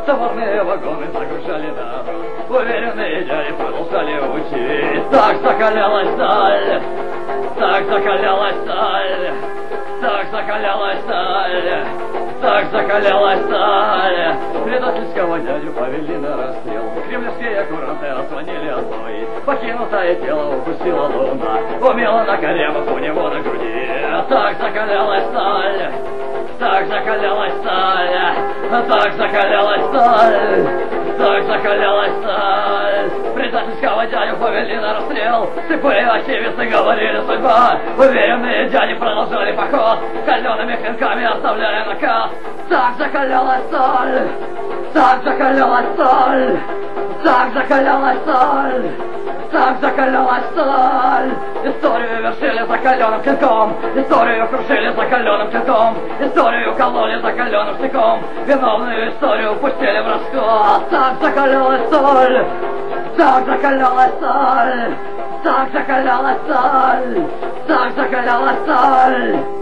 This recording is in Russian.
Товарные вагоны загружали народ, уверенные дяди продолжали учить. Так закалялась сталь, так закалялась сталь, так закалялась сталь, так закалялась сталь. Предательского дядю повели на расстрел. Кремлевские куранты отзвонили отбой. Покинутое тело укусила луна, умела на коремах у него на груди. Так закалялась сталь, так закалялась сталь, так закалялась сталь, так закалялась сталь. Предательского дядю повели на расстрел. Слепые очевидцы говорили судьба. Уверенные дяди продолжали поход, калеными клинками оставляя наказ. Так закалялась сталь, так закалялась сталь, так закалялась сталь, так закалялась сталь. Историю вершили закаленным клинком, историю крушили закаленным клинком, историю кололи закаленным штыком, виновную историю пустили в расход. Так закалялась сталь, так закалялась сталь, так закалялась сталь, так закалялась сталь.